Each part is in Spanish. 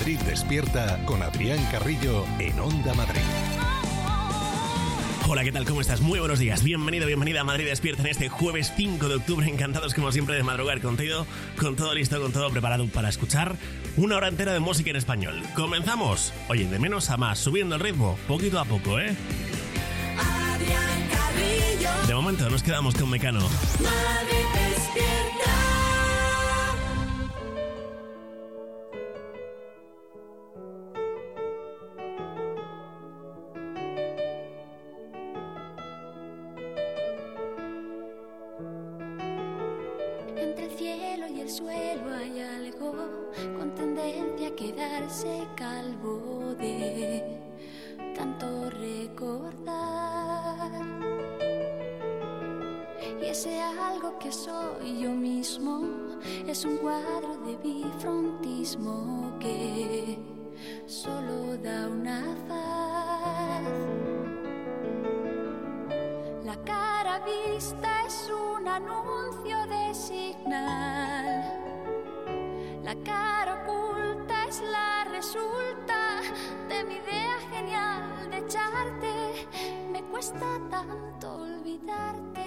Madrid Despierta con Adrián Carrillo en Onda Madrid. Hola, ¿qué tal? ¿Cómo estás? Muy buenos días. Bienvenido, bienvenida a Madrid Despierta en este jueves 5 de octubre. Encantados como siempre de madrugar contigo, con todo listo, con todo preparado para escuchar una hora entera de música en español. ¡Comenzamos! Oye, de menos a más, subiendo el ritmo, poquito a poco, ¿eh? Adrián Carrillo. De momento nos quedamos con Mecano. Madrid Despierta. Entre el cielo y el suelo hay algo con tendencia a quedarse calvo de tanto recordar. Y ese algo que soy yo mismo es un cuadro de bifrontismo que solo da una faz. La cara vista es un anuncio de señal. La cara oculta es la resulta de mi idea genial de echarte. Me cuesta tanto olvidarte.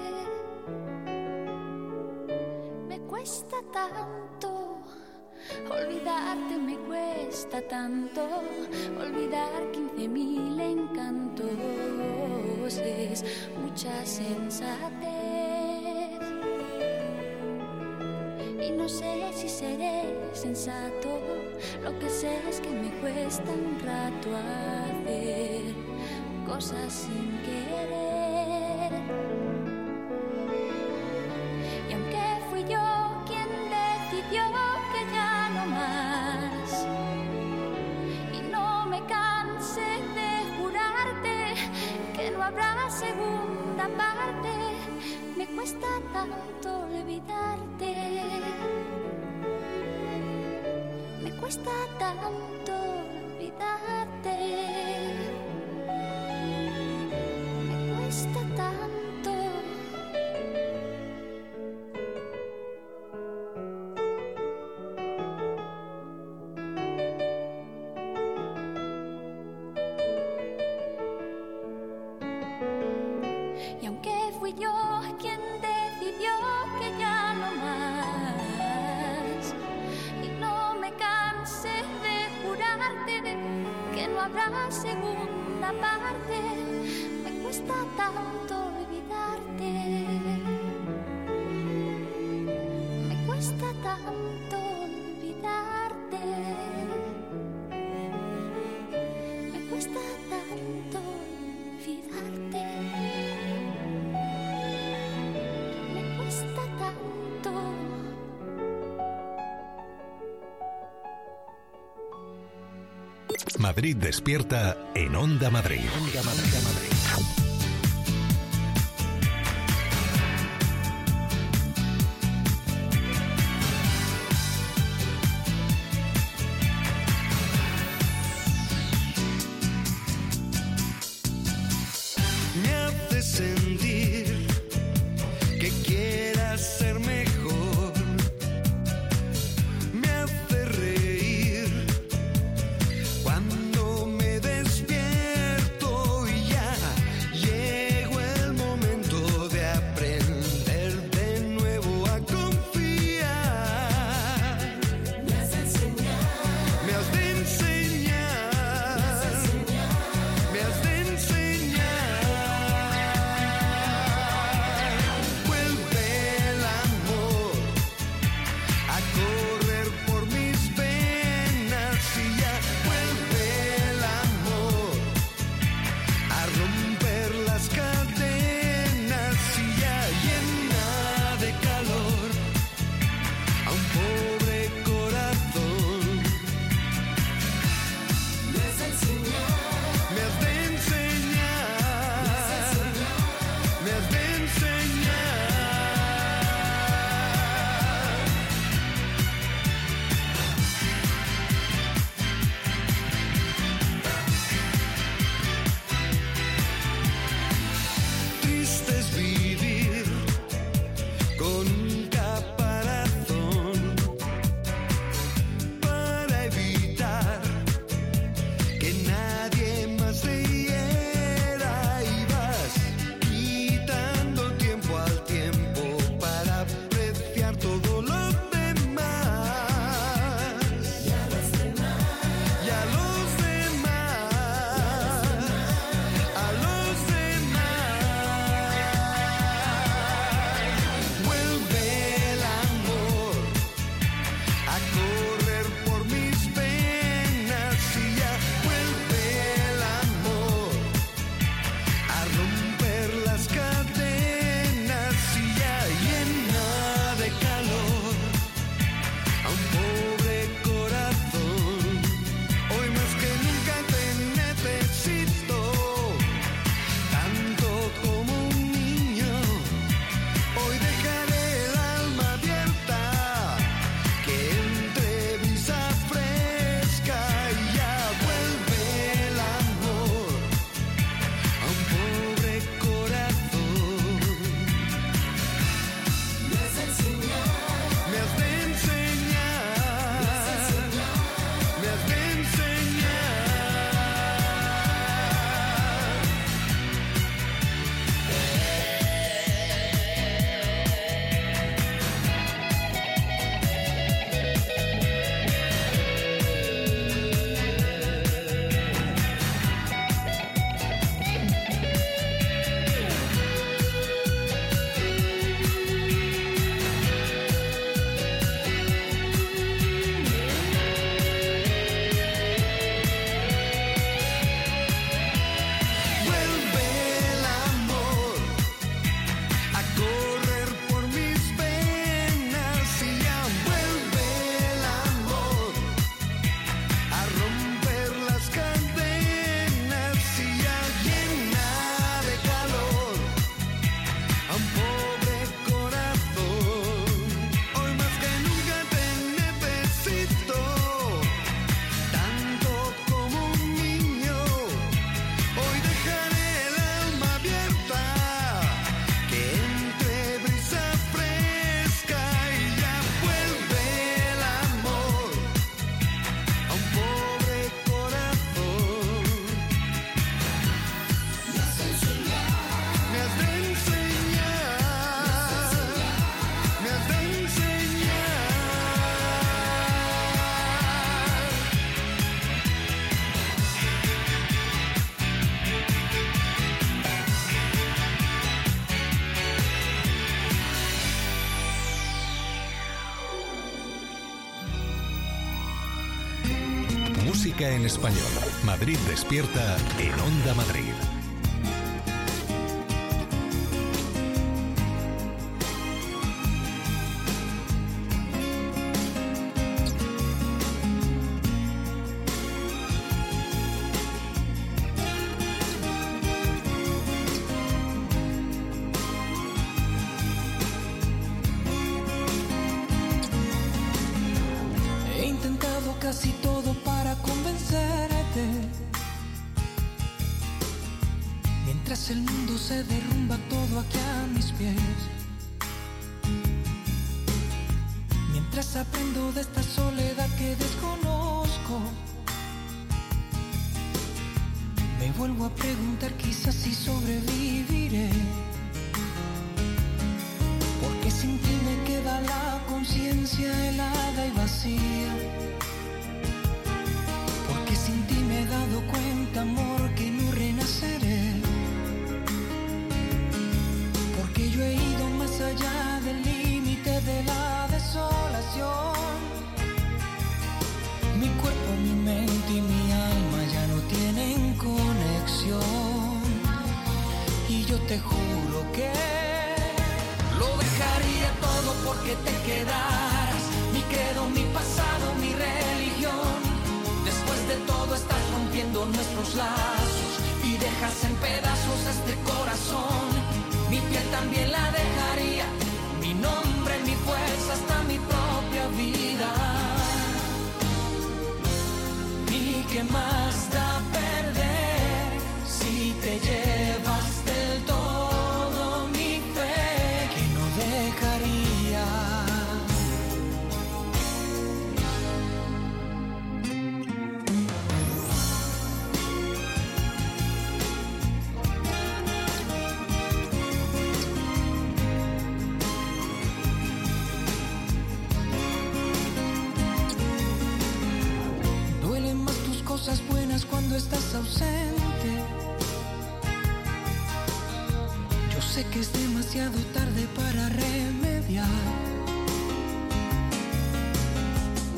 Me cuesta tanto olvidarte, me cuesta tanto olvidar 15.000 encantos. Es mucha sensatez y no sé si seré sensato. Lo que sé es que me cuesta un rato hacer cosas sin querer. Y aunque fui yo quien decidió que ya no más, y no me canse de jurarte que no habrá segunda parte, me cuesta tanto olvidarte. Me cuesta tanto olvidarte. Me cuesta tanto. Y aunque fui yo quien decidió que ya no más, y no me canse de jurarte que no habrá segunda parte, me cuesta tanto olvidarte. Me cuesta tanto olvidarte. Me cuesta tanto olvidarte. Me cuesta tanto. Madrid Despierta en Onda Madrid. Onda Madrid. Me hace sentir que quieras ser mejor. Me hace reír cuando me despierto y ya llegó el momento de aprender de nuevo a confiar. Me has de enseñar. Me has de enseñar. Me has de enseñar. Vuelve el amor a correr por mis venas y ya vuelve el amor a romper las cadenas y ya llena de calor a un pobre corazón. Me has de enseñar. Me has de enseñar. Me has de enseñar. Triste es vivir con un caparazón a correr por mis venas y ya vuelve el amor a romper las cadenas y ya llena de calor a un pobre corazón. Hoy más que nunca te necesito, tanto como un niño. Hoy dejaré el alma abierta, que entre brisa fresca y ya vuelve el amor a un pobre corazón. Me has de enseñar, me has de enseñar, me has de enseñar. Vuelve el amor a correr por mis venas y ya vuelve el amor a romper las cadenas y ya llena de calor a un pobre corazón. Hoy más que nunca te necesito, tanto como un niño. Hoy dejaré el alma abierta, que entre brisa fresca y ya vuelve el amor a un pobre corazón. Me has de enseñar, me has de enseñar, me has de enseñar. Música en español. Madrid despierta en Onda Madrid. He intentado casi todo para convencerte, mientras el mundo se derrumba todo aquí a mis pies, mientras aprendo de esta soledad que desconozco. Me vuelvo a preguntar quizás si sobreviviré, porque sin ti me queda la conciencia helada y vacía. Porque sin ti me he dado cuenta, amor, que no renaceré. Porque yo he ido más allá del límite de la desolación. Mi cuerpo, mi mente y mi alma ya no tienen conexión. Y yo te juro que lo dejaría todo porque te quedaras. Mi credo, mi pasado, mi religión. Después de todo estás rompiendo nuestros lazos y dejas en pedazos este corazón. Mi piel también la dejaría, mi nombre, mi fuerza, hasta mi propia vida. ¿Y qué más da perder si te llevas del todo mi fe, que no dejaría? Cosas buenas cuando estás ausente. Yo sé que es demasiado tarde para remediar,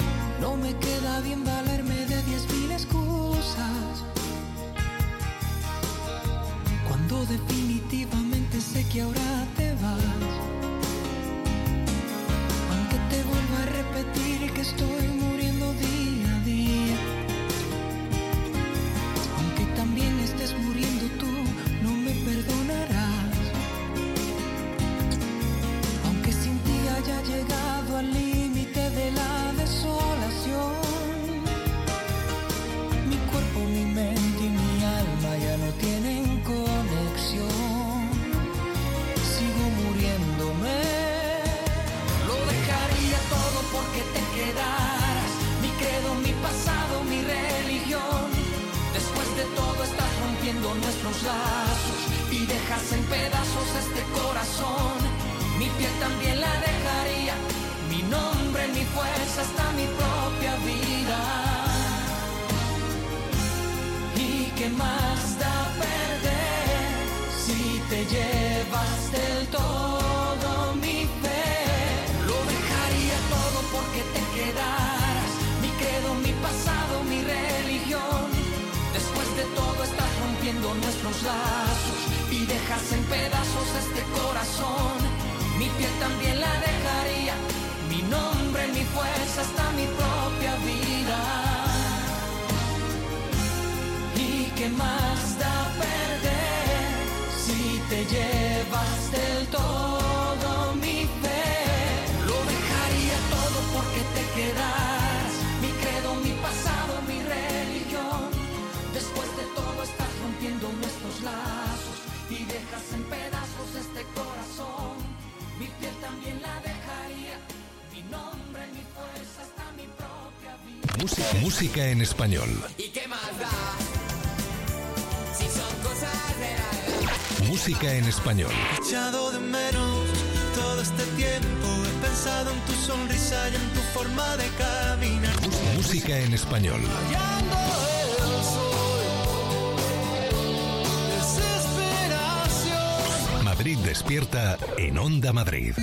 lazos y dejas en pedazos este corazón. Mi piel también la dejaría, mi nombre, mi fuerza, hasta mi propia vida. ¿Y qué más da perder si te llevas del todo mi fe? Lo dejaría todo porque te quedaras, mi credo, mi pasado, mi religión. Después de todo estás rompiendo nuestros lazos y dejas en pedazos este corazón. Mi piel también la dejaría, mi nombre, mi fuerza, hasta mi propia vida. ¿Y qué más da perder si te llevas del todo mi fe? Lo dejaría todo porque te quedaras, mi credo, mi pasado, mi religión. Después de todo estás rompiendo nuestros lazos y dejas en pedazos este corazón. Mi piel también la dejaría, mi nombre, mi fuerza, hasta mi propia vida. Música en español. ¿Y qué más da? Si son cosas de la... Música en español. He echado de menos todo este tiempo. He pensado en tu sonrisa y en tu forma de caminar. Música en español. Rayando el sol, desesperación. Madrid despierta en Onda Madrid.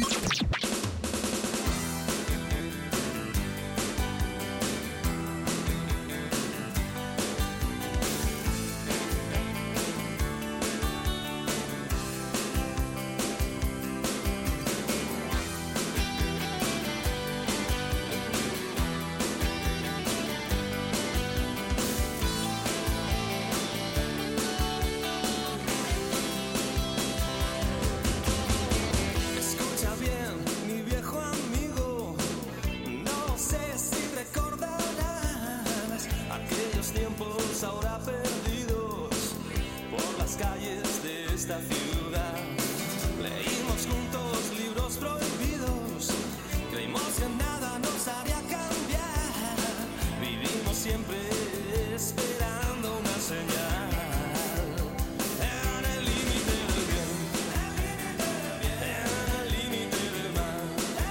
Escucha bien, mi viejo amigo, no sé si recordarás aquellos tiempos ahora perdidos por las calles de esta ciudad. Leímos juntos libros prohibidos, creímos que nada nos haría cambiar. Vivimos siempre esperando una señal. En el límite del bien, en el límite del mal,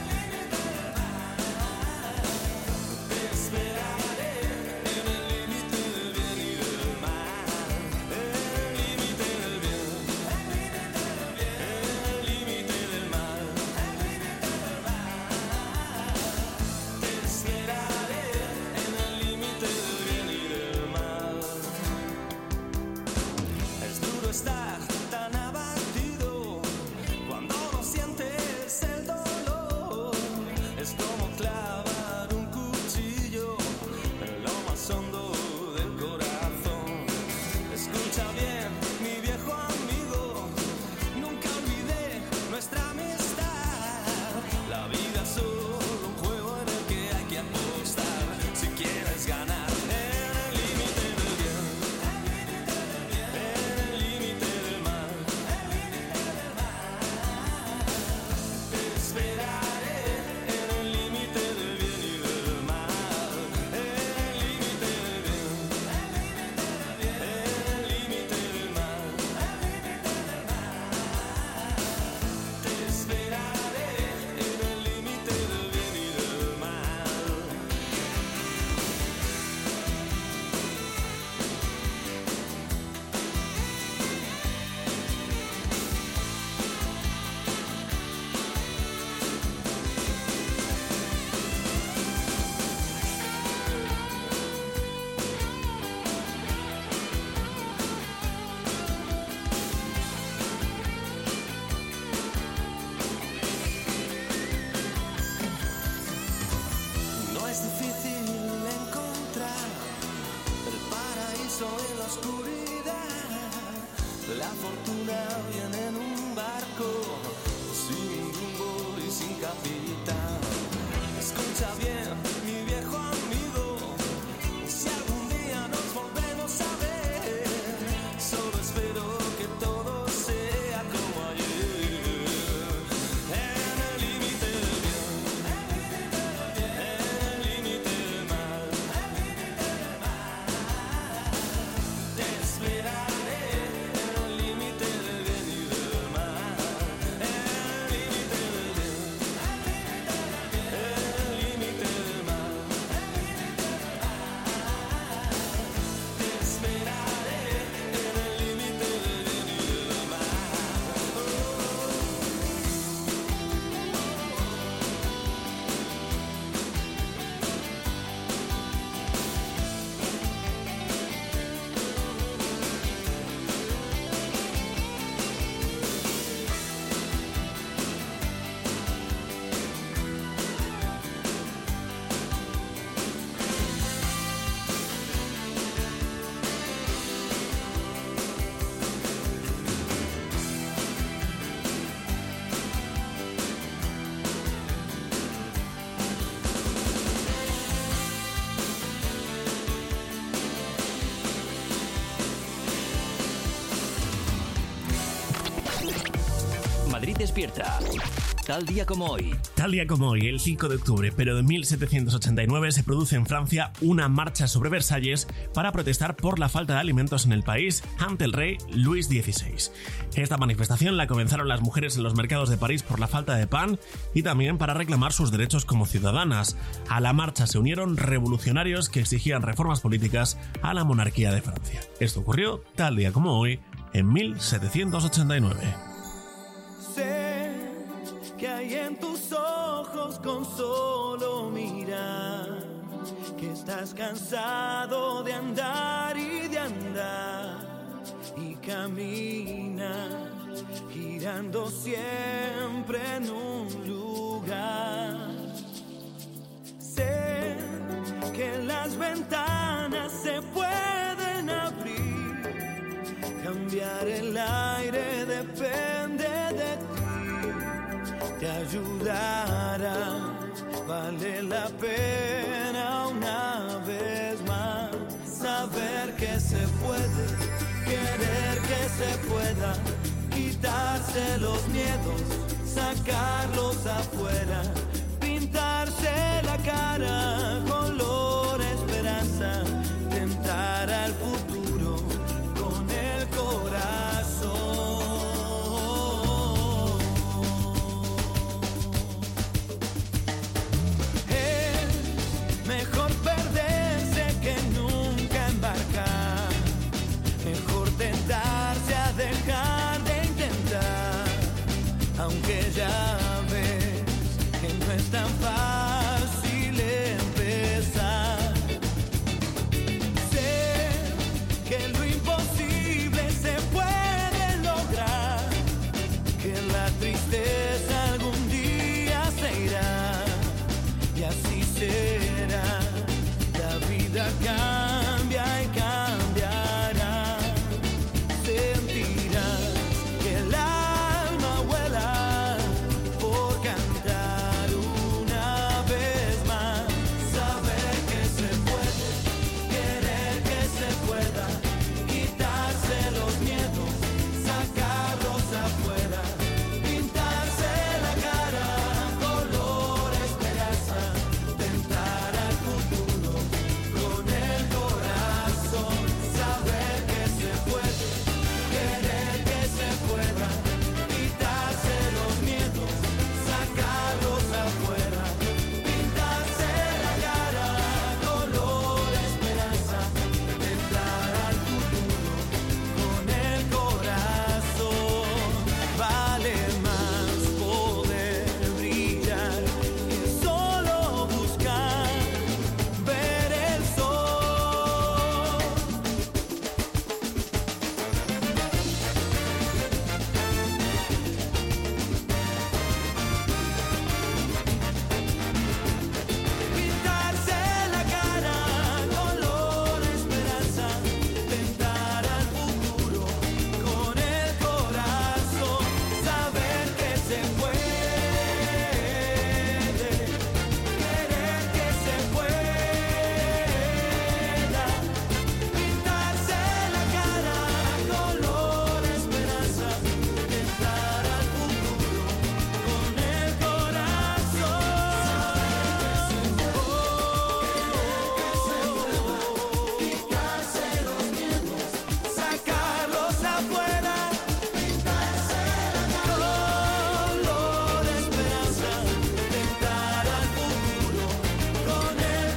te esperaré. En el límite del bien y del mal, en el límite del bien, en el límite del mal, te esperaré. En el límite del bien y del mal. Es duro estar tan abatido cuando no sientes el dolor. Es como clavar un cuchillo en lo más hondo del corazón. Escucha bien, mi viejo amigo, nunca olvidé nuestra amistad. La vida es solo un juego en el que hay que apostar si quieres ganar. En el límite del bien, en el límite del mal, te esperaré. En el límite del bien y del mal, en el límite del bien, en el límite del mal, te esperaré. En el límite del bien y del mal. No es difícil encontrar el paraíso en la oscuridad. La fortuna viene en un barco sin rumbo y sin capitán. Escucha bien, mi viejo amigo, si algún día nos volvemos a ver, solo espero que todo sea como ayer. En el límite del bien, en el límite del mal, te esperaré. En el Despierta. Tal día como hoy. Tal día como hoy, el 5 de octubre, pero de 1789, se produce en Francia una marcha sobre Versalles para protestar por la falta de alimentos en el país ante el rey Luis XVI. Esta manifestación la comenzaron las mujeres en los mercados de París por la falta de pan y también para reclamar sus derechos como ciudadanas. A la marcha se unieron revolucionarios que exigían reformas políticas a la monarquía de Francia. Esto ocurrió tal día como hoy, en 1789. Sé que hay en tus ojos con solo mirar, que estás cansado de andar y de andar, y camina girando siempre en un lugar. Sé que las ventanas se pueden abrir, cambiar el aire depende de ti. Te ayudará, vale la pena una vez más saber que se puede, querer que se pueda, quitarse los miedos, sacarlos afuera, pintarse la cara color esperanza, tentar al futuro con el corazón. Mejor perderse que nunca embarcar, mejor tentarse a dejar de intentar, aunque ya ves que no es tan fácil empezar. Sé que lo imposible se puede lograr, que la tristeza algún día se irá, y así será. La vida cambia y cambiará. Sentirás que el alma vuela por cantar una vez más. Saber que se puede, querer que se pueda, quitarse los miedos, sacarlos afuera, pintarse la cara color esperanza, tentar al futuro con el corazón. Saber que se puede, querer que se pueda, quitarse los miedos, sacarlos afuera, pintarse la cara color esperanza, tentar al futuro con el corazón. Vale más poder brillar que solo buscar ver el sol. Pintarse la cara color esperanza, tentar al futuro con el corazón. Saber que se puede, querer que se pueda, pintarse la cara color esperanza, tentar al futuro con el corazón. Quitarse los miedos, sacarlos afuera, pintarse la cara color esperanza, tentar al futuro con el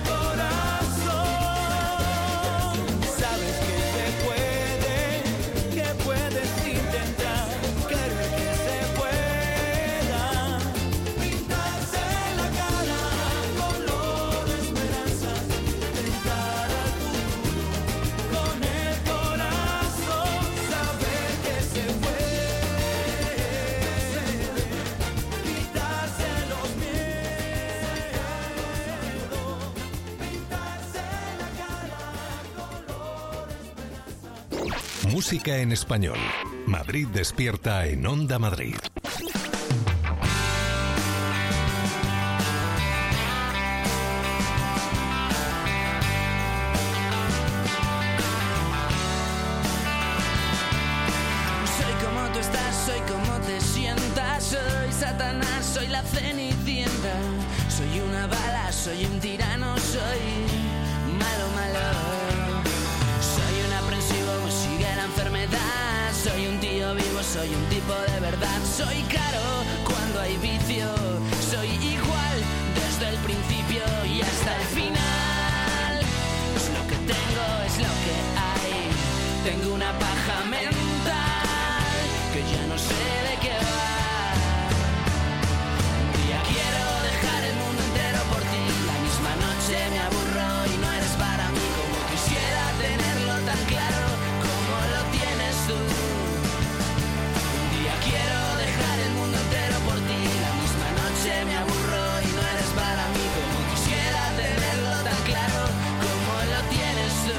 corazón. Sabes que se puede, que puedes intentar, querer que se pueda, pintarse la cara color esperanza, tentar al futuro con el corazón. Saber que se puede, quitarse los miedos, pintarse la cara color esperanza. Música en español. Madrid Despierta en Onda Madrid. Soy como tú estás, soy como te sientas Satanás, soy la cenicienta. Soy una bala, soy un tirano, soy malo, malo. Soy un aprensivo, me sigue la enfermedad. Soy un tío vivo, soy un tipo de verdad. Soy caro cuando hay vicio. Soy igual desde el principio y hasta el final. Es lo que tengo, es lo que hay. Tengo una paja mental que ya no sé de qué va. Un día quiero dejar el mundo entero por ti. La misma noche me aburro y no eres para mí. Como quisiera tenerlo tan claro como lo tienes tú. Un día quiero dejar el mundo entero por ti. La misma noche me aburro y no eres para mí. Como quisiera tenerlo tan claro como lo tienes tú.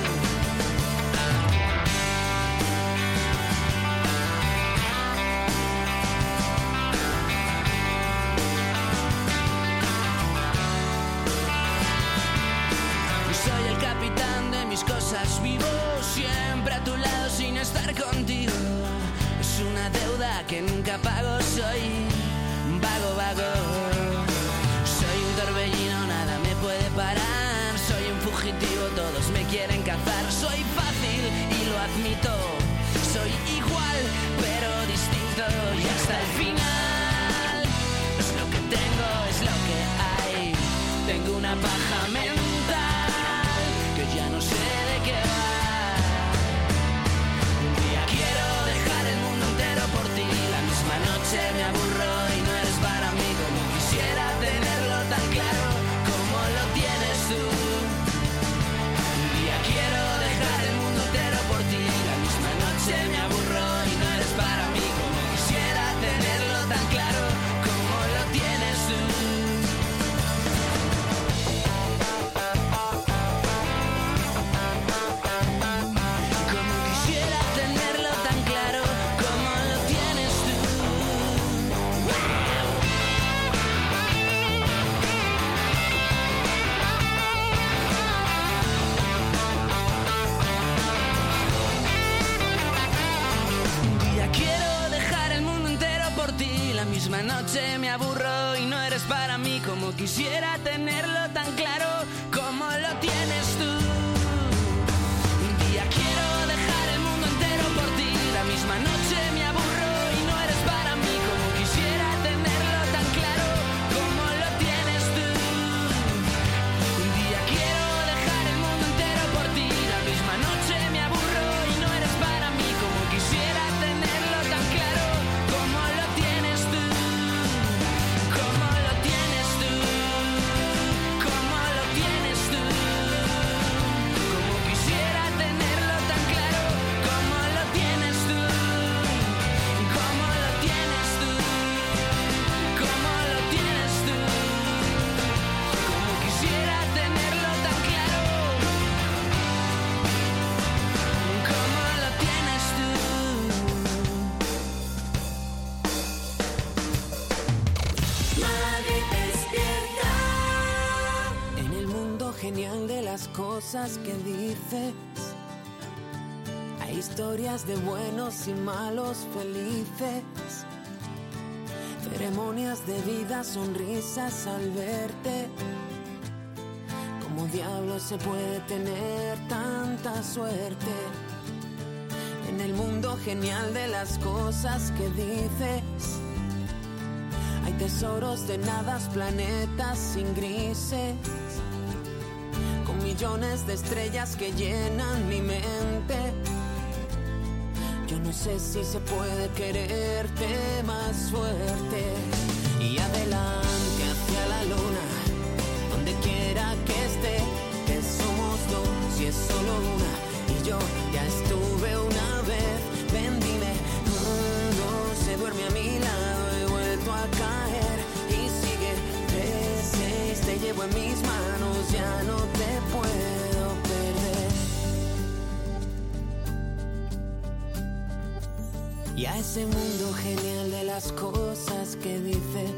Soy el capitán de mis cosas, vivo siempre a tu lado sin estar contigo. Es una deuda que nunca pago, soy vago, vago. Soy un torbellino, nada me puede parar. Soy un fugitivo, todos me quieren cazar. Soy fácil y lo admito. Soy igual, pero distinto y hasta el final. Es lo que tengo, es lo que hay. Tengo una paja mental que ya no sé de qué va. Un día quiero dejar el mundo entero por ti. La misma noche me aburro y no eres para mí. Como quisiera tenerlo tan claro como lo tienes tú. Un día quiero dejar el mundo entero por ti. La misma noche me aburro y no eres para mí. Como quisiera tenerlo tan claro como lo tienes tú. Como quisiera tenerlo tan claro como lo tienes tú. Un día quiero dejar el mundo entero por ti. La misma noche me aburro y no eres para mí. Como quisiera tenerlo tan claro como lo tienes tú. Un día quiero dejar el mundo entero por ti. La misma noche me aburro y no eres para mí. Como quisiera tenerlo tan claro como lo tienes tú. Un día quiero dejar el mundo entero por ti. La misma noche me aburro y no eres para mí. Como quisiera tenerlo tan claro como lo tienes tú. Como lo tienes tú. Como lo tienes tú. Como quisiera tenerlo tan claro como lo tienes tú. Como lo tienes tú. Como lo tienes tú. Como quisiera tenerlo tan claro como lo tienes tú. Madrid despierta. En el mundo genial de las cosas que dices, hay historias de buenos y malos felices, ceremonias de vida, sonrisas al verte. ¿Cómo diablos se puede tener tanta suerte? En el mundo genial de las cosas que dices, hay tesoros de nadas, planetas sin grises, con millones de estrellas que llenan mi mente. Yo no sé si se puede quererte más fuerte. Y adelante hacia la luna, donde quiera que esté, que somos dos y es solo una. Y yo ya estuve una vez, ven dime, no se duerme a mi lado, he vuelto a caer y sigue 3-6, te llevo en mis manos, ya no te puedo perder. Y a ese mundo genial de las cosas que dices,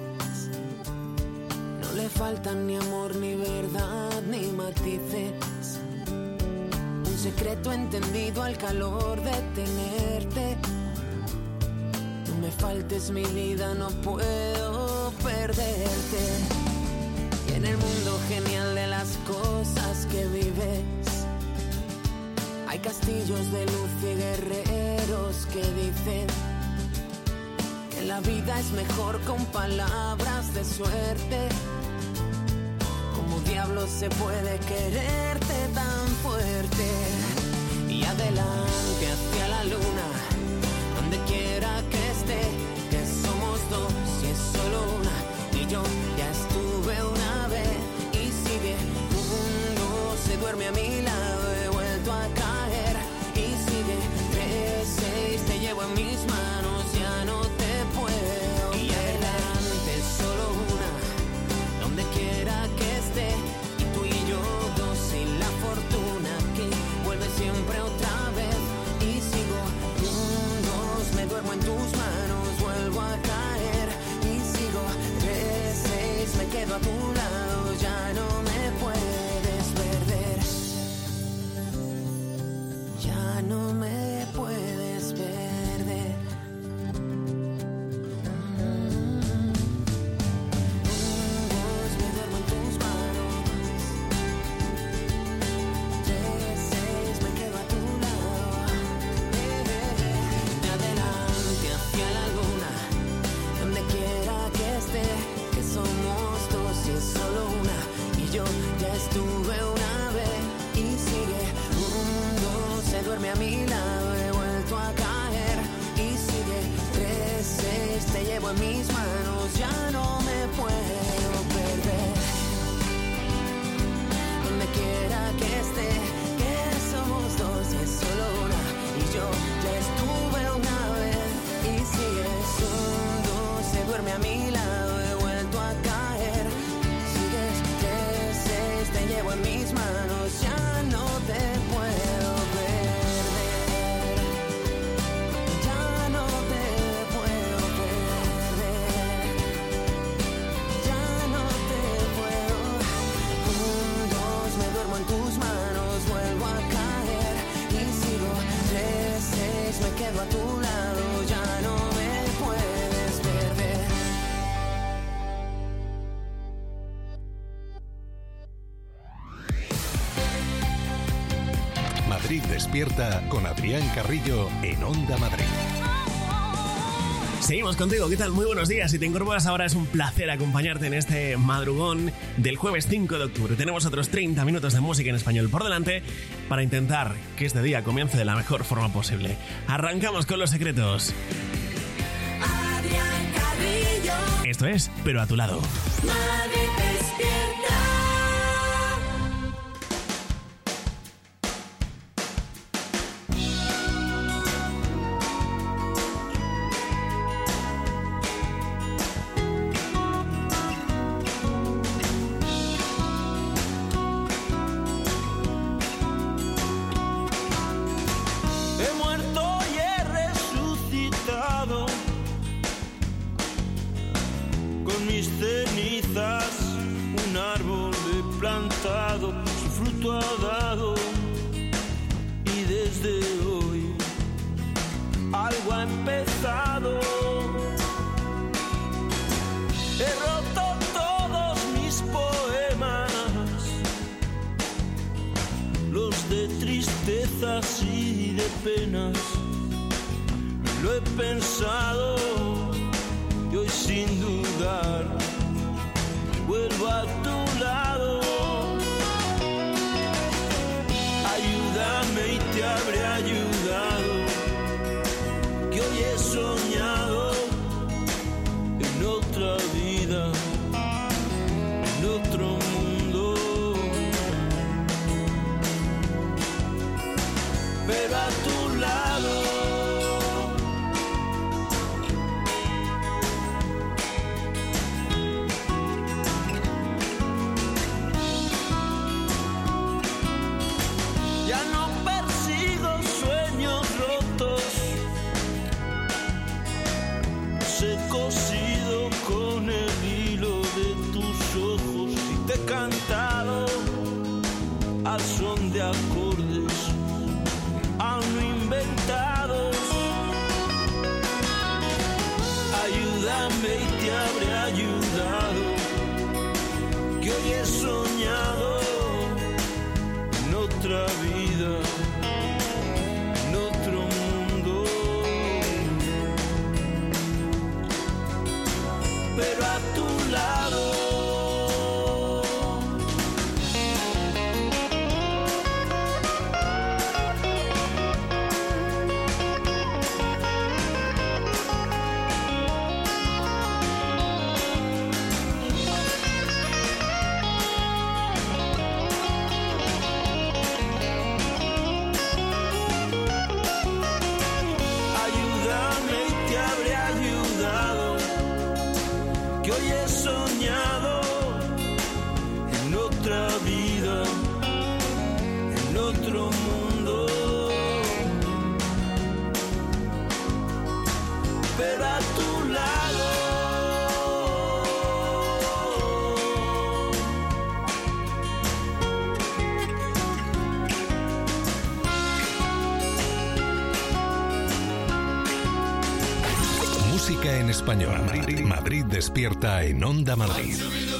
no le faltan ni amor, ni verdad, ni matices. Un secreto entendido al calor de tenerte. No me faltes mi vida, no puedo perderte. Y en el mundo genial de las cosas que vives, hay castillos de luz y guerreros que dicen que la vida es mejor con palabras de suerte. ¿Cómo diablos se puede quererte tan fuerte? Y adelante hacia la luna, donde quiera que esté, que somos dos y es solo una. Y yo ya estuve una vez y sigue. Uno se duerme a mi lado, he vuelto a caer y sigue. 3, 6, te llevo en mis manos, ya no te puedo. Y adelante solo una, donde quiera que esté, y tú y yo dos y la fortuna que vuelve siempre otra vez. Y sigo, 1, 2, me duermo en tus manos, vuelvo a caer y sigo. 3, 6, me quedo a tu lado, ya no me puedes perder. Ya no me puedes perder. 1, 2, me duermo en tus manos. 3, 6, me quedo a tu lado. De adelante hacia la luna, donde quiera que esté, que somos dos y es solo una. Y yo ya estuve una vez y sigue. 1, 2, se duerme a mi lado, he vuelto a caer y sigue. 3, 6, te llevo en mis manos, ya no me puedo perder. Donde quiera que esté, que somos dos y es solo una. Y yo ya estuve una vez y sigues. 1, 2, se duerme a mi lado, he vuelto a caer. Sigues. 3, 6, te llevo en mis manos, ya no te puedo perder. Ya no te puedo perder. Ya no te puedo. 1, 2, me duermo en tus manos, vuelvo a caer y sigo. 3, 6, me quedo a tu lado, ya no me puedes perder. Madrid despierta con Adrián Carrillo en Onda Madrid. Seguimos contigo, ¿qué tal? Muy buenos días. Si te incorporas ahora, es un placer acompañarte en este madrugón del jueves 5 de octubre. Tenemos otros 30 minutos de música en español por delante para intentar que este día comience de la mejor forma posible. Arrancamos con Los Secretos. Adrián Carrillo, Esto es Pero a tu lado. Madrid despierta. He muerto y he resucitado con mis cenizas. Un árbol he plantado, su fruto ha dado. Y desde hoy algo ha empezado. He roto todos mis poemas, los de tristezas y de penas. Lo he pensado y hoy sin dudar vuelvo a tu lado. Ayúdame y te habré ayudado, que hoy he soñado en otra vida, en otro mundo. Pero a tu lado. Música en español. Madrid despierta en Onda Madrid.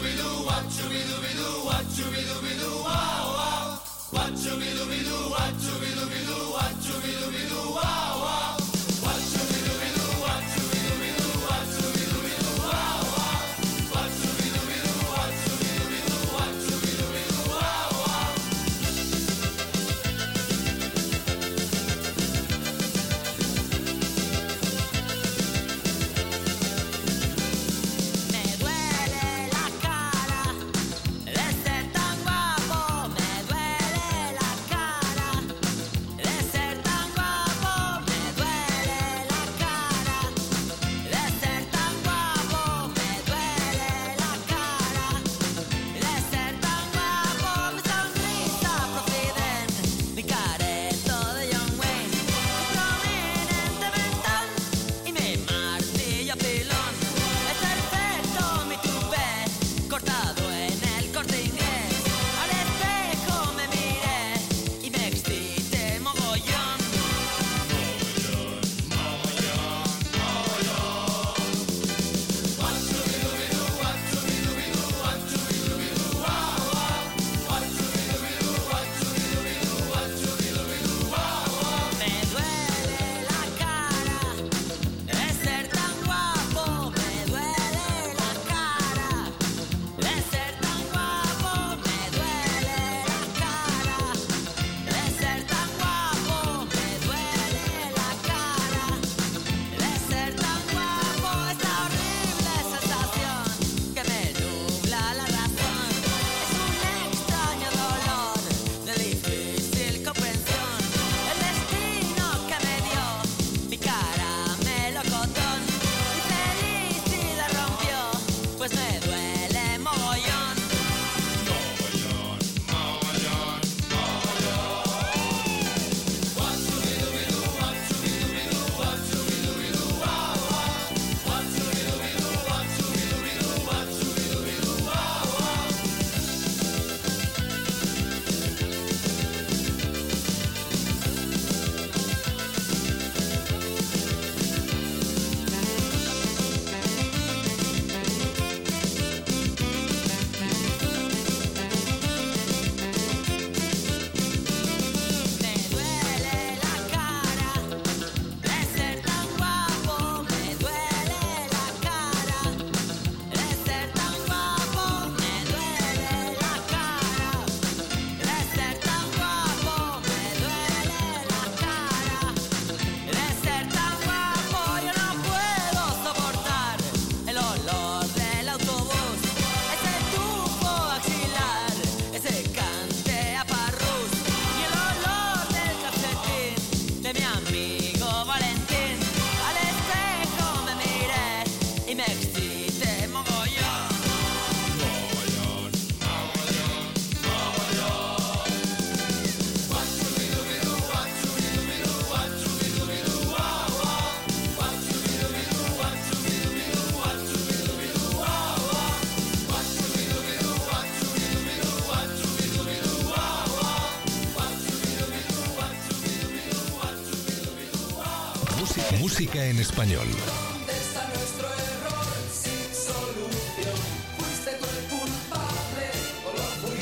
Música en español. ¿Dónde está nuestro error sin solución? ¿Fuiste tú el culpable o lo fui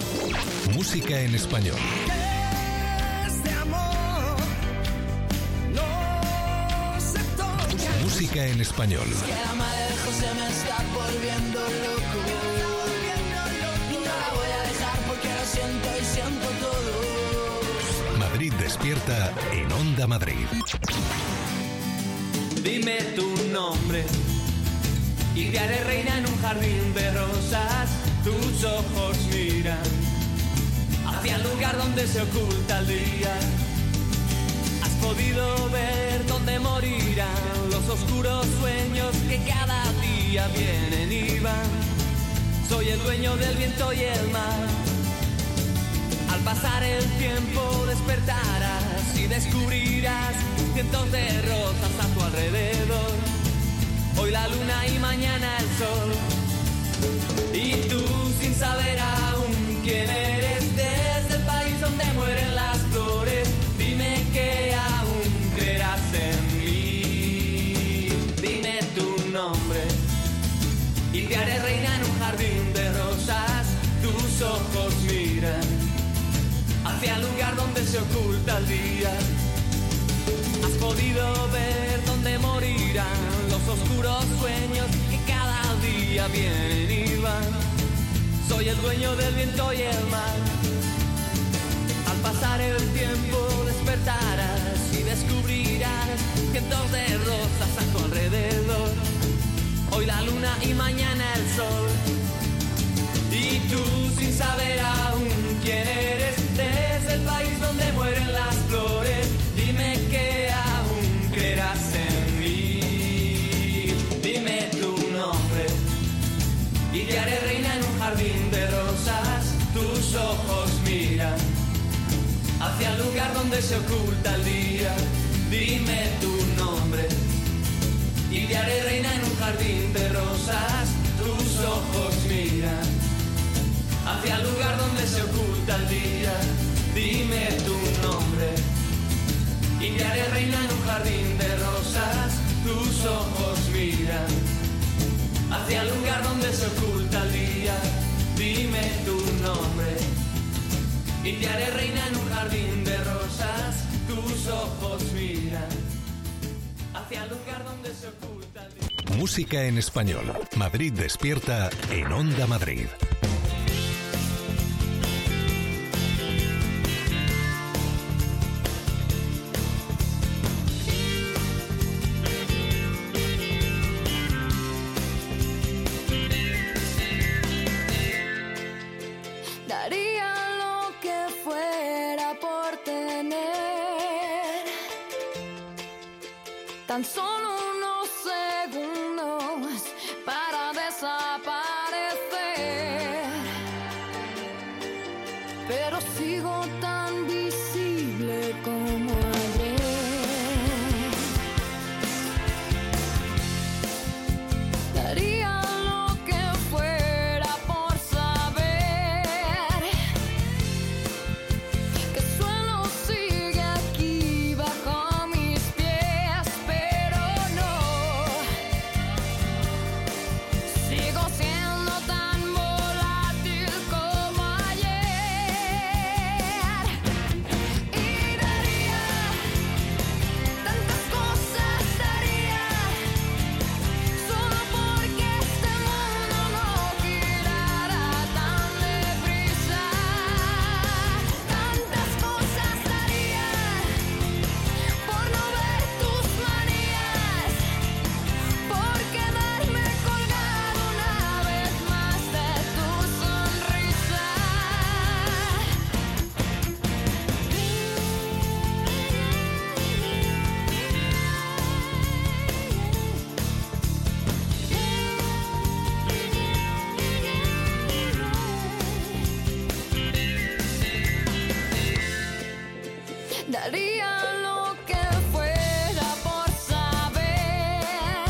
yo? Música en español. Este amor no se toca. Música en español. Que la madre de José me está volviendo loco. Y no la voy a dejar porque lo siento y siento todo. Madrid despierta en Onda Madrid. Dime tu nombre y te haré reina en un jardín de rosas. Tus ojos miran hacia el lugar donde se oculta el día. Has podido ver dónde morirán los oscuros sueños que cada día vienen y van. Soy el dueño del viento y el mar. Al pasar el tiempo despertarás y descubrirás cientos de rosas a tu alrededor. Hoy la luna y mañana el sol. Y tú sin saber aún quién eres, desde el país donde mueren las flores, dime que aún creerás en mí. Dime donde se oculta el día. Has podido ver dónde morirán los oscuros sueños que cada día vienen y van. Soy el dueño del viento y el mar. Al pasar el tiempo despertarás y descubrirás cientos de rosas a tu alrededor. Hoy la luna y mañana el sol. Y tú sin saber aún quién eres, desde el país donde mueren las flores, dime que aún creerás en mí. Dime tu nombre y te haré reina en un jardín de rosas. Tus ojos miran hacia el lugar donde se oculta el día. Dime tu nombre y te haré reina en un jardín de rosas. Tus ojos miran hacia el lugar donde se oculta el día. Dime tu nombre y te haré reina en un jardín de rosas. Tus ojos miran hacia el lugar donde se oculta el día. Dime tu nombre y te haré reina en un jardín de rosas. Tus ojos miran hacia el lugar donde se oculta el día. Música en español. Madrid despierta en Onda Madrid. Daría lo que fuera por tener tan solo unos segundos para desaparecer, pero sigo tan visible como ayer. Daría lo que fuera por saber que el suelo sigue aquí bajo mis pies, pero no. Sigo siendo tan volátil como ayer. Y daría tantas cosas, daría solo porque este mundo no girara tan deprisa. Tantas cosas daría por no ver tus manías, por quedarme colgado una vez más de tu sonrisa. Daría lo que fuera por saber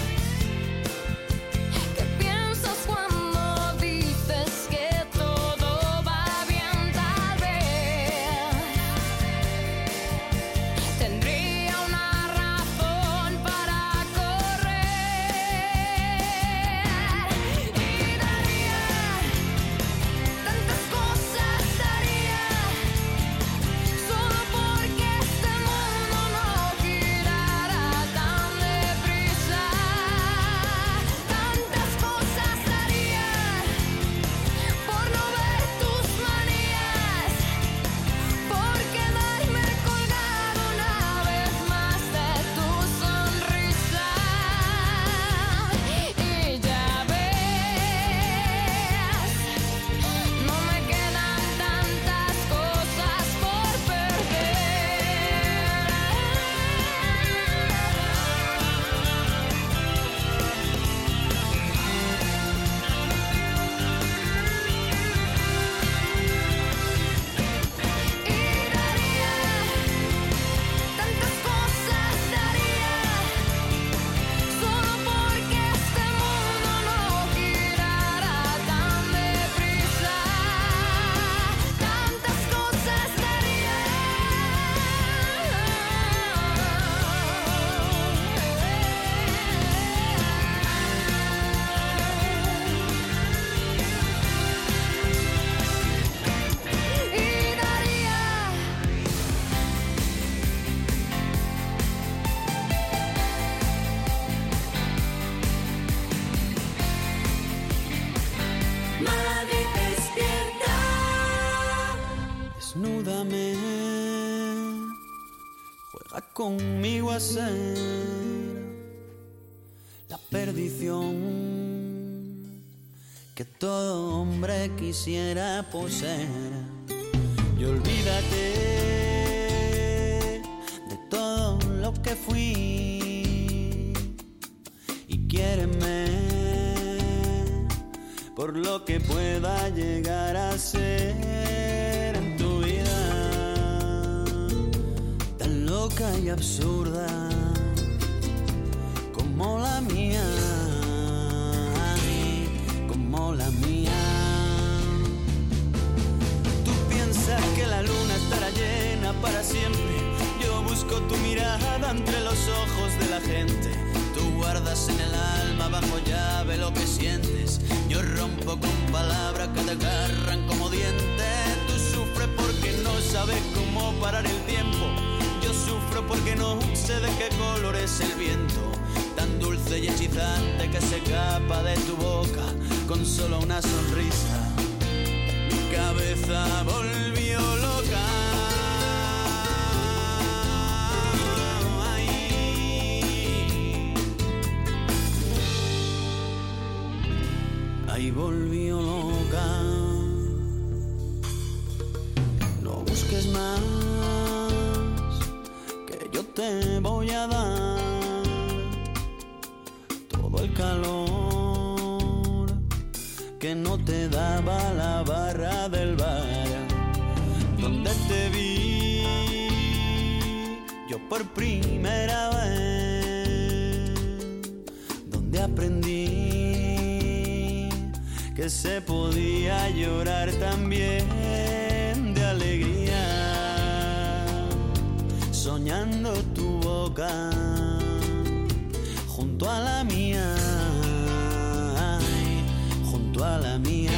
qué piensas cuando dices que todo va bien. Tal vez tendría una razón para correr. Y daría tantas cosas, daría solo porque este Desnúdame, juega conmigo a ser la perdición que todo hombre quisiera poseer. Y olvídate de todo lo que fui y quiéreme por lo que pueda llegar a ser en tu vida, tan loca y absurda como la mía, como la mía. Tú piensas que la luna estará llena para siempre. Yo busco tu mirada entre los ojos de la gente. Tú guardas en el alma bajo llave lo que sientes. Yo rompo con palabras que te agarran como dientes. Tú sufres porque no sabes cómo parar el tiempo. Yo sufro porque no sé de qué color es el viento, tan dulce y hechizante que se escapa de tu boca con solo una sonrisa. Mi cabeza volvió loca. Ahí volvió loca. No busques más, que yo te voy a dar todo el calor que no te daba la barra del bar donde te vi yo por primera vez, donde aprendí que se podía llorar también de alegría, soñando tu boca junto a la mía, junto a la mía.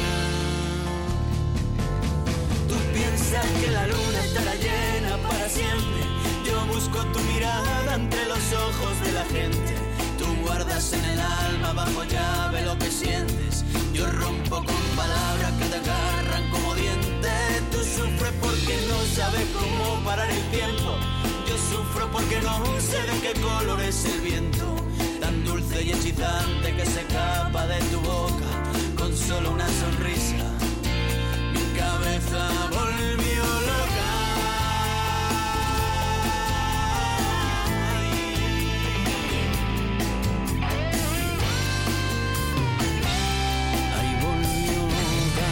Tú piensas que la luna estará llena para siempre. Yo busco tu mirada entre los ojos de la gente. Tú guardas en el alma bajo llave lo que sientes. Yo rompo con palabras que te agarran como dientes. Tú sufres porque no sabes cómo parar el tiempo. Yo sufro porque no sé de qué color es el viento, tan dulce y hechizante que se escapa de tu boca con solo una sonrisa. Mi cabeza volvió loca. Ahí volvió loca.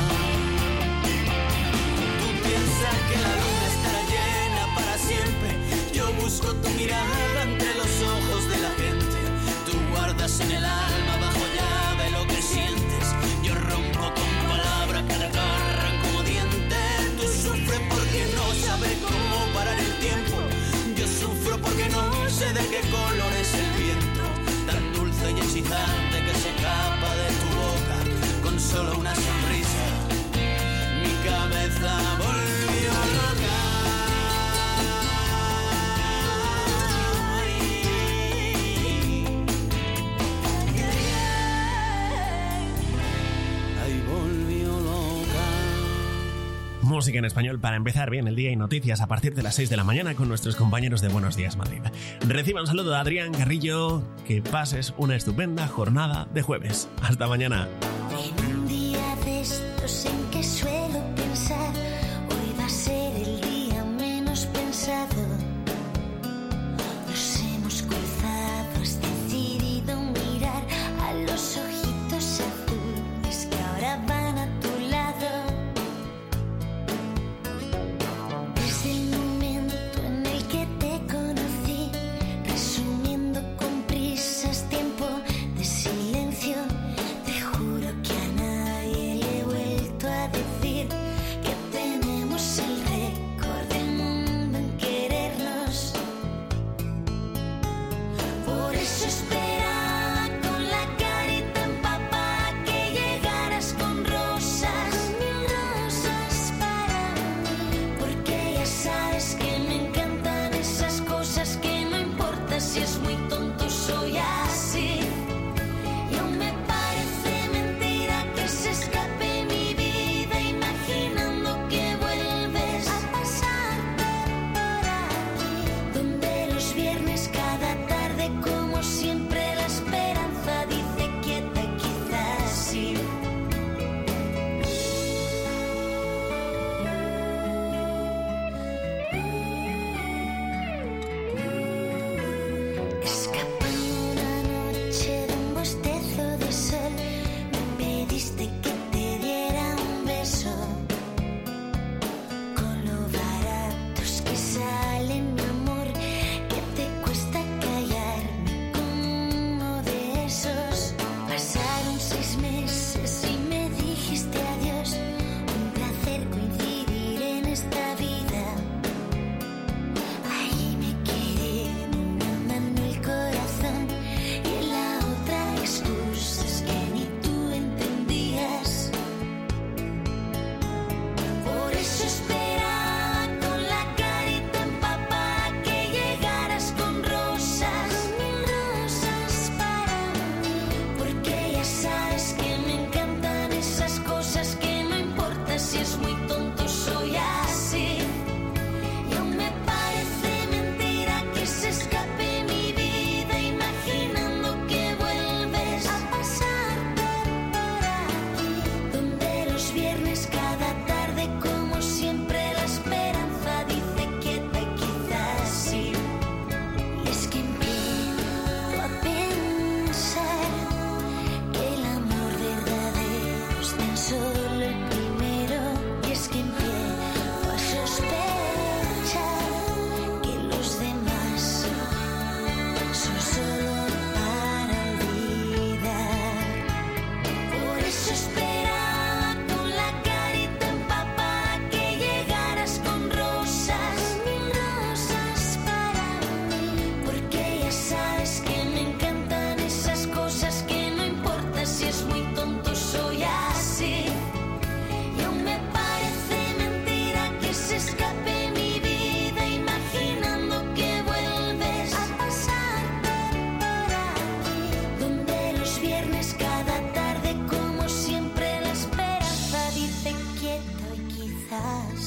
Tú piensas que la luna estará llena para siempre. Yo busco tu mirada entre los ojos de la gente. Tú guardas en el alma bajo llave lo que sientes. Yo rompo con palabras que te agarran como dientes. Tú sufres porque no sabes cómo parar el tiempo. Yo sufro porque no sé de qué color es el viento, tan dulce y excitante que se escapa de tu boca con solo una sonrisa. Mi cabeza volvió loca. Música en español para empezar bien el día y noticias a partir de las 6 de la mañana con nuestros compañeros de Buenos Días Madrid. Reciba un saludo de Adrián Carrillo. Que pases una estupenda jornada de jueves. Hasta mañana. En un día de estos en que suelo pensar, hoy va a ser el día menos pensado. Nos hemos cruzado, has decidido mirar a los ojitos azules que ahora van a tu lado. Desde el momento en el que te conocí, resumiendo con prisas tiempo de silencio, te juro que a nadie le he vuelto a decir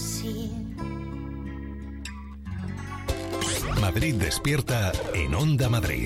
así. Madrid Despierta en Onda Madrid.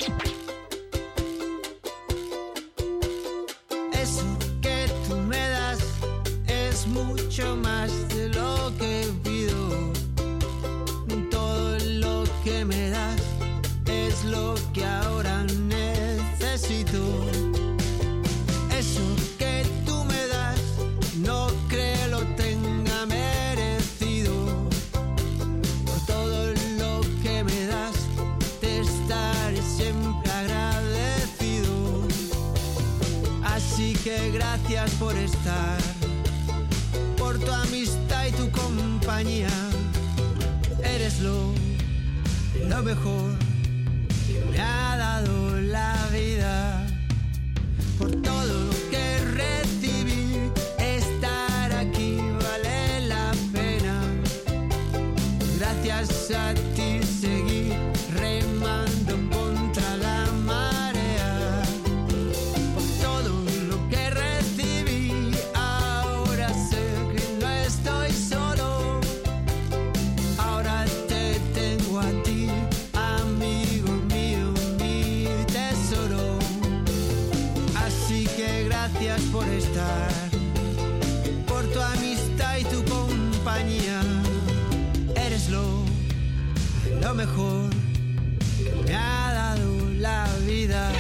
Eso que tú me das es mucho más de lo que pido. Todo lo que me das es lo que ahora necesito. Eso que tú me das no creo lo tenga merecido. Por todo lo que me das te estaré siempre agradecido. Así que gracias por estar, por tu amistad y tu compañía. Eres lo mejor que me ha dado la vida. Por todo lo que recibí, estar aquí vale la pena. Gracias a ti seguí remando contra la marea. Por todo lo que recibí, ahora sé que no estoy solo. Ahora te tengo a ti, amigo mío, mi tesoro. Así que gracias por estar, por tu amistad y tu compañía. Eres lo mejor que me ha dado la vida.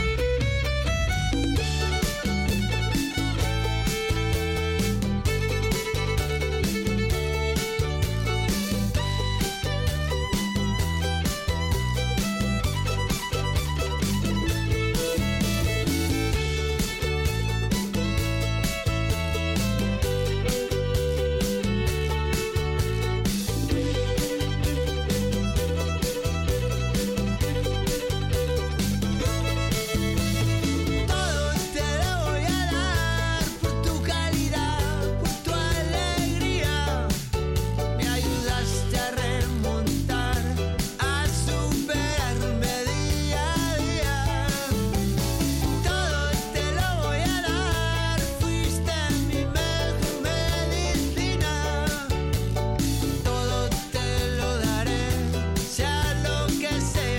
Todo te lo voy a dar por tu calidad, por tu alegría. Me ayudaste a remontar, a superarme día a día. Todo te lo voy a dar, fuiste mi mejor medicina. Todo te lo daré, sea lo que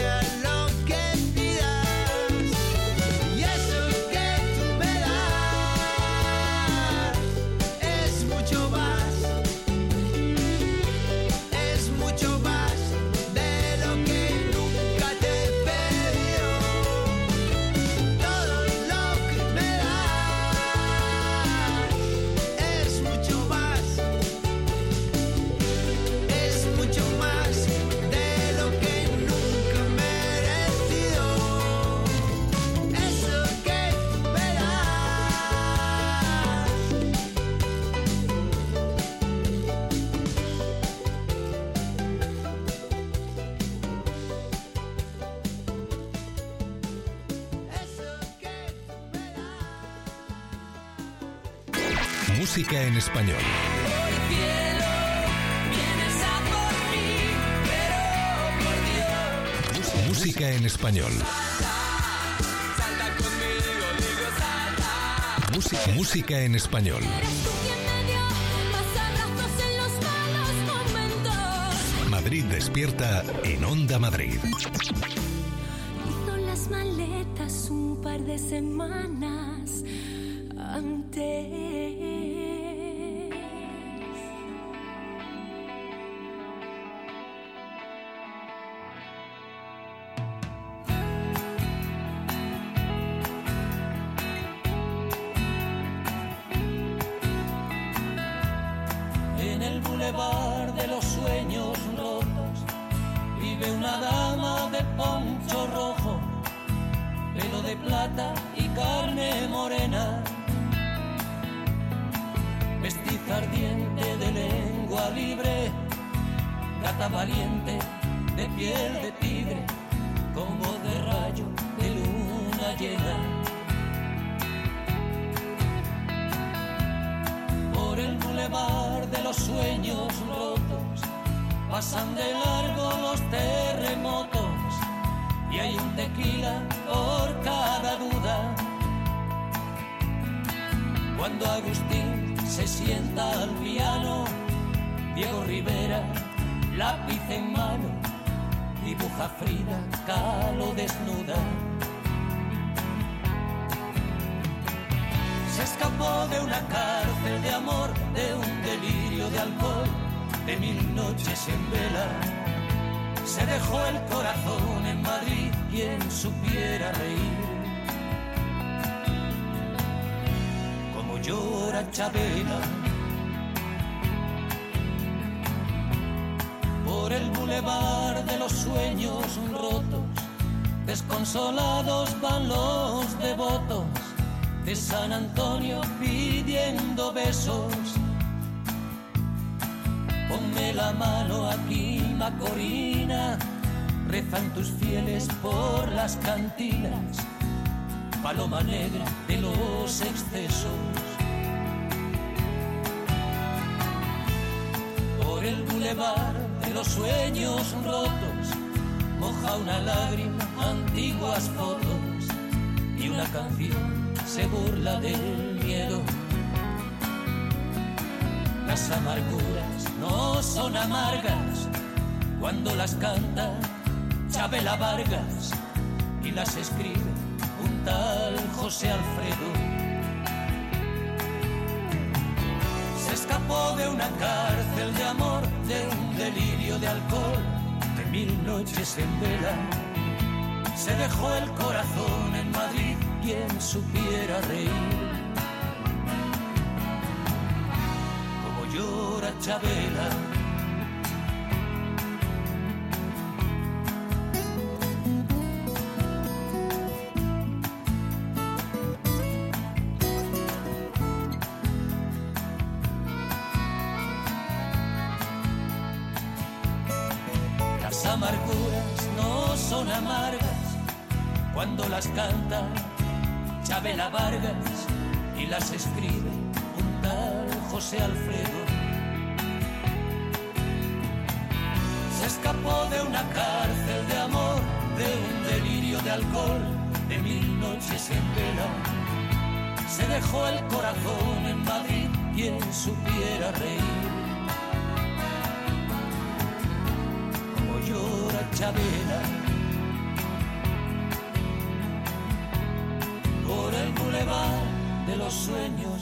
pidas. Y eso que tú me das es mucho más de lo que nunca te he pedido. Todo lo que me das es mucho más de lo que nunca he merecido. Eso que tú me das. Eso que tú me das. Música en español. Música en español. Música en español. Eres tú quien me dio más abrazos en los malos momentos. Madrid Despierta en Onda Madrid. Hizo las maletas un par de semanas antes. En el bulevar de los sueños rotos vive una dama de poncho rojo, pelo de plata y carne morena, mestiza ardiente de lengua libre, gata valiente de piel de tigre, con voz de rayo de luna llena. Por el bulevar de los sueños rotos pasan de largo los terremotos y hay un tequila por cada duda. Cuando Agustín se sienta al piano Diego Rivera, lápiz en mano, dibuja Frida Kahlo desnuda. Se escapó de una cárcel de amor, de un delirio de alcohol, de 1000 noches en vela. Se dejó el corazón en Madrid, quien supiera reír. Como llora Chabela por el bulevar de los sueños rotos. Desconsolados van los devotos de San Antonio pidiendo besos. Ponme la mano aquí, Macorina, rezan tus fieles por las cantinas, paloma negra de los excesos. Por el bulevar de los sueños rotos, moja una lágrima antiguas fotos y una canción se burla del miedo. Las amarguras no son amargas cuando las canta Chabela Vargas y las escribe un tal José Alfredo. Se escapó de una cárcel de amor, de un delirio de alcohol, de 1000 noches en vela. Se dejó el corazón en Madrid, quien supiera reír. Como llora Chabela. Las amarguras no son amargas cuando las canta Chabela Vargas y las escribe un tal José Alfredo. Se escapó de una cárcel de amor, de un delirio de alcohol, de 1000 noches en vela. Se dejó el corazón en Madrid, quien supiera reír. Como llora Chabela por el bulevar de los sueños